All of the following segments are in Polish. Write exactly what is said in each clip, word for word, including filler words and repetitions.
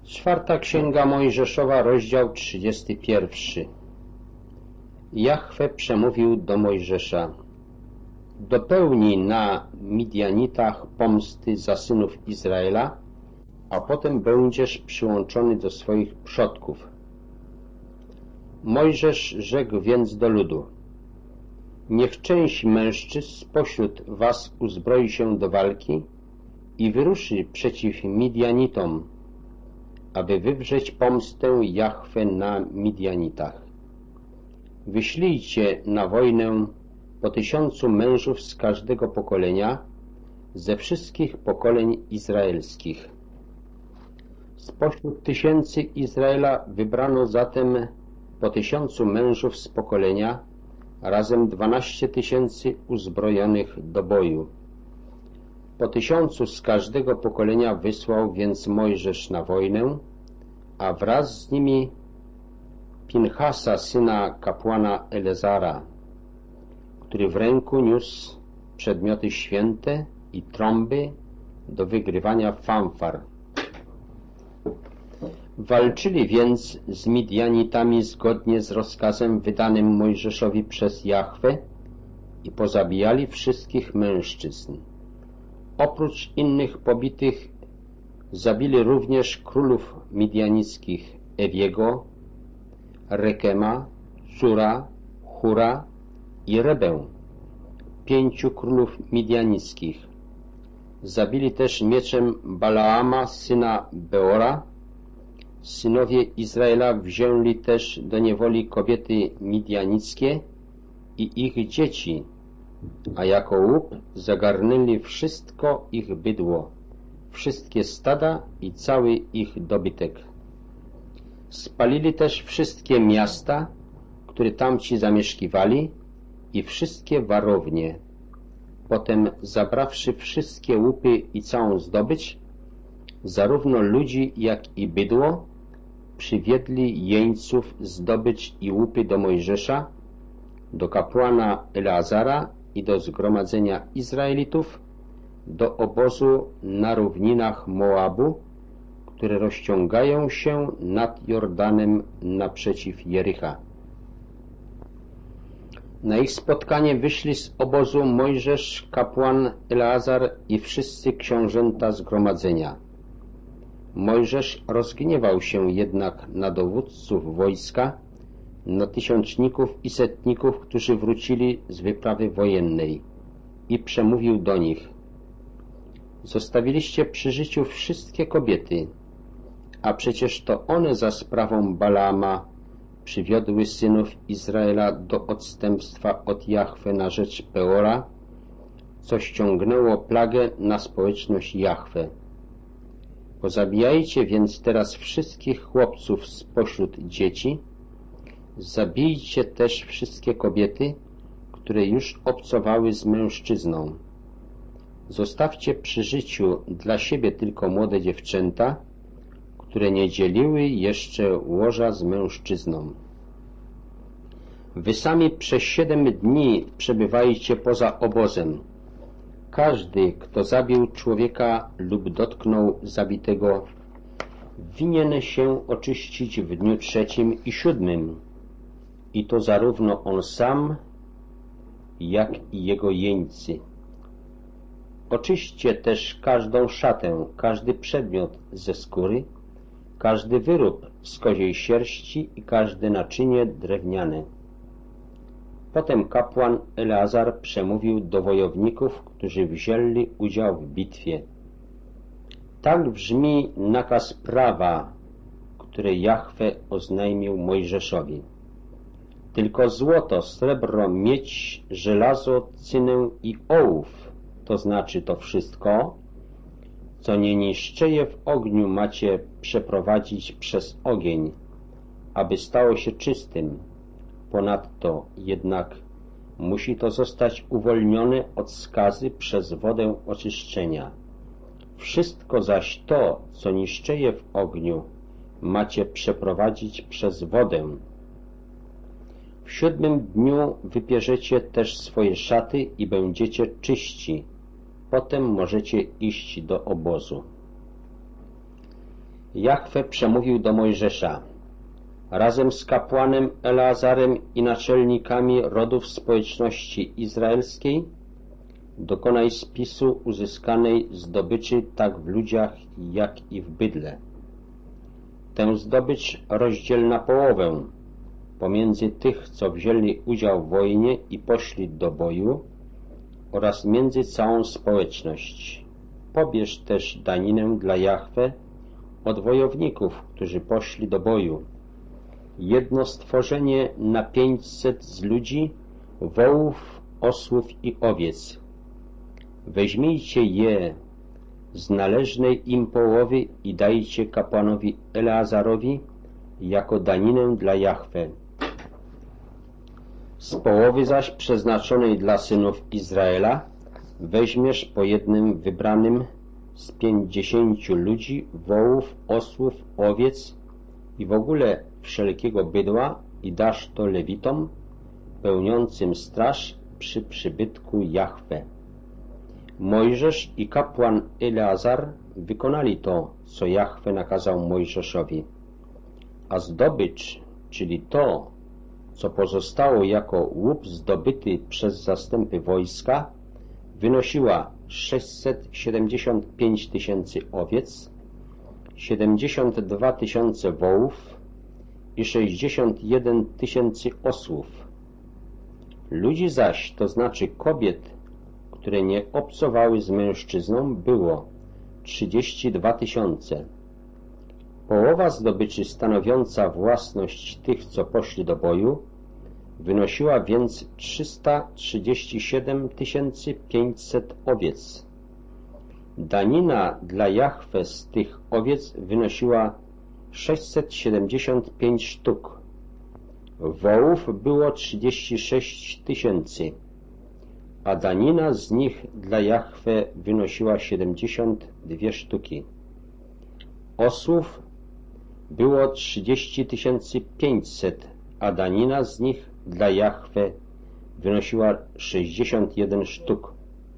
Czwarta Księga Mojżeszowa, rozdział trzydziesty pierwszy. Jahwe przemówił do Mojżesza: dopełnij na Midianitach pomsty za synów Izraela, a potem będziesz przyłączony do swoich przodków. Mojżesz rzekł więc do ludu: niech część mężczyzn spośród was uzbroi się do walki i wyruszy przeciw Midianitom, aby wywrzeć pomstę Jahwe na Midianitach. Wyślijcie na wojnę po tysiącu mężów z każdego pokolenia, ze wszystkich pokoleń izraelskich. Spośród tysięcy Izraela wybrano zatem po tysiącu mężów z pokolenia, razem dwanaście tysięcy uzbrojonych do boju. Po tysiącu z każdego pokolenia wysłał więc Mojżesz na wojnę, a wraz z nimi Pinchasa, syna kapłana Eleazara, który w ręku niósł przedmioty święte i trąby do wygrywania fanfar. Walczyli więc z Midianitami zgodnie z rozkazem wydanym Mojżeszowi przez Jahwe i pozabijali wszystkich mężczyzn. Oprócz innych pobitych zabili również królów midianickich Ewiego, Rekema, Sura, Hura i Rebę, pięciu królów midianickich. Zabili też mieczem Balaama, syna Beora. Synowie Izraela wzięli też do niewoli kobiety midianickie i ich dzieci, a jako łup zagarnęli wszystko ich bydło, wszystkie stada i cały ich dobytek. Spalili też wszystkie miasta, które tamci zamieszkiwali, i wszystkie warownie. Potem, zabrawszy wszystkie łupy i całą zdobycz, zarówno ludzi, jak i bydło, przywiedli jeńców, zdobycz i łupy do Mojżesza, do kapłana Eleazara i do zgromadzenia Izraelitów, do obozu na równinach Moabu, które rozciągają się nad Jordanem naprzeciw Jericha. Na ich spotkanie wyszli z obozu Mojżesz, kapłan Eleazar i wszyscy książęta zgromadzenia. Mojżesz rozgniewał się jednak na dowódców wojska, na tysiączników i setników, którzy wrócili z wyprawy wojennej, i przemówił do nich: zostawiliście przy życiu wszystkie kobiety, a przecież to one za sprawą Balaama przywiodły synów Izraela do odstępstwa od Jahwe na rzecz Peora, co ściągnęło plagę na społeczność Jahwe. Pozabijajcie więc teraz wszystkich chłopców spośród dzieci, zabijcie też wszystkie kobiety, które już obcowały z mężczyzną. Zostawcie przy życiu dla siebie tylko młode dziewczęta, które nie dzieliły jeszcze łoża z mężczyzną. Wy sami przez siedem dni przebywajcie poza obozem. Każdy, kto zabił człowieka lub dotknął zabitego, winien się oczyścić w dniu trzecim i siódmym, i to zarówno on sam, jak i jego jeńcy. Oczyśćcie też każdą szatę, każdy przedmiot ze skóry, każdy wyrób z koziej sierści i każde naczynie drewniane. Potem kapłan Eleazar przemówił do wojowników, którzy wzięli udział w bitwie. Tak brzmi nakaz prawa, który Jahwe oznajmił Mojżeszowi. Tylko złoto, srebro, miedź, żelazo, cynę i ołów, to znaczy to wszystko, co nie niszczeje w ogniu, macie przeprowadzić przez ogień, aby stało się czystym. Ponadto jednak musi to zostać uwolnione od skazy przez wodę oczyszczenia. Wszystko zaś to, co niszczeje w ogniu, macie przeprowadzić przez wodę. W siódmym dniu wypierzecie też swoje szaty i będziecie czyści. Potem możecie iść do obozu. Jahwe przemówił do Mojżesza: razem z kapłanem Eleazarem i naczelnikami rodów społeczności izraelskiej dokonaj spisu uzyskanej zdobyczy tak w ludziach, jak i w bydle. Tę zdobycz rozdziel na połowę pomiędzy tych, co wzięli udział w wojnie i poszli do boju, oraz między całą społeczność. Pobierz też daninę dla Jahwe od wojowników, którzy poszli do boju. Jedno stworzenie na pięćset z ludzi, wołów, osłów i owiec. Weźmijcie je z należnej im połowy i dajcie kapłanowi Eleazarowi jako daninę dla Jahwe. Z połowy zaś przeznaczonej dla synów Izraela weźmiesz po jednym wybranym z pięćdziesięciu ludzi, wołów, osłów, owiec i w ogóle wszelkiego bydła i dasz to Lewitom pełniącym straż przy przybytku Jahwe. Mojżesz i kapłan Eleazar wykonali to, co Jahwe nakazał Mojżeszowi, a zdobycz, czyli to, co pozostało jako łup zdobyty przez zastępy wojska, wynosiła sześćset siedemdziesiąt pięć tysięcy owiec, siedemdziesiąt dwa tysiące wołów i sześćdziesiąt jeden tysięcy osłów. Ludzi zaś, to znaczy kobiet, które nie obcowały z mężczyzną, było trzydzieści dwa tysiące. Połowa zdobyczy stanowiąca własność tych, co poszli do boju, wynosiła więc trzysta trzydzieści siedem tysięcy pięćset owiec. Danina dla Jahwe z tych owiec wynosiła sześćset siedemdziesiąt pięć sztuk. Wołów było trzydzieści sześć tysięcy, a danina z nich dla Jahwe wynosiła siedemdziesiąt dwie sztuki. Osłów było trzydzieści tysięcy pięćset, a danina z nich dla Jahwe wynosiła sześćdziesiąt jeden sztuk.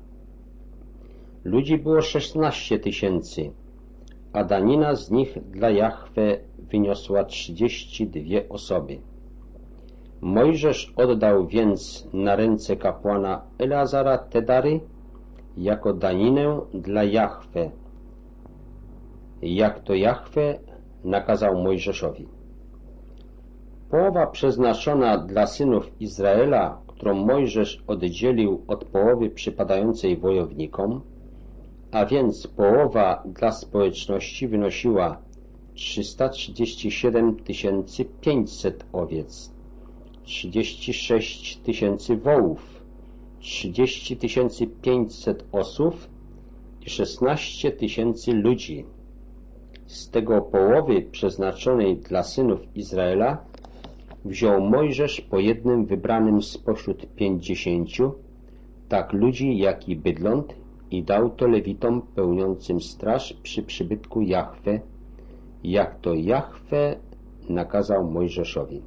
Ludzi było szesnaście tysięcy, a danina z nich dla Jahwe wyniosła trzydzieści dwie osoby. Mojżesz oddał więc na ręce kapłana Eleazara te dary jako daninę dla Jahwe, jak to Jahwe nakazał Mojżeszowi. Połowa przeznaczona dla synów Izraela, którą Mojżesz oddzielił od połowy przypadającej wojownikom, a więc połowa dla społeczności, wynosiła trzysta trzydzieści siedem tysięcy pięćset owiec, trzydzieści sześć tysięcy wołów, trzydzieści tysięcy pięćset osłów i szesnaście tysięcy ludzi. Z tego połowy przeznaczonej dla synów Izraela wziął Mojżesz po jednym wybranym spośród pięćdziesięciu, tak ludzi, jak i bydląt, i dał to Lewitom pełniącym straż przy przybytku Jahwe, jak to Jahwe nakazał Mojżeszowi.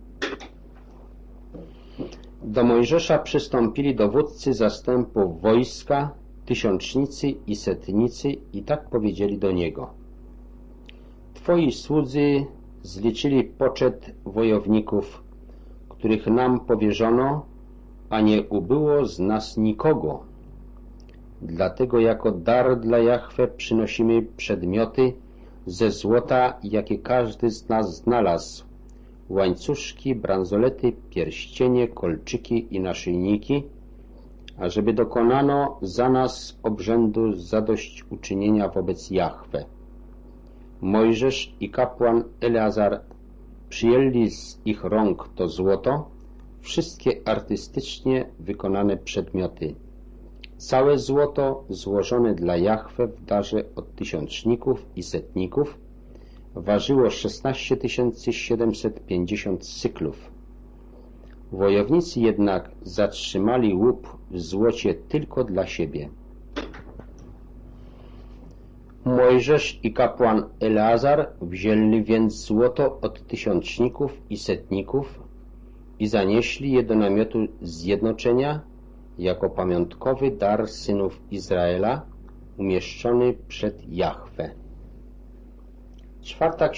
Do Mojżesza przystąpili dowódcy zastępów wojska, tysiącznicy i setnicy i tak powiedzieli do niego: Twoi słudzy zliczyli poczet wojowników, których nam powierzono, a nie ubyło z nas nikogo. Dlatego jako dar dla Jahwe przynosimy przedmioty ze złota, jakie każdy z nas znalazł, łańcuszki, bransolety, pierścienie, kolczyki i naszyjniki, ażeby dokonano za nas obrzędu zadośćuczynienia wobec Jahwe. Mojżesz i kapłan Eleazar przyjęli z ich rąk to złoto, wszystkie artystycznie wykonane przedmioty. Całe złoto złożone dla Jahwe w darze od tysiączników i setników ważyło szesnaście tysięcy siedemset pięćdziesiąt syklów. Wojownicy jednak zatrzymali łup w złocie tylko dla siebie. Mojżesz i kapłan Eleazar wzięli więc złoto od tysiączników i setników i zanieśli je do namiotu zjednoczenia jako pamiątkowy dar synów Izraela umieszczony przed Jahwe. Czwarta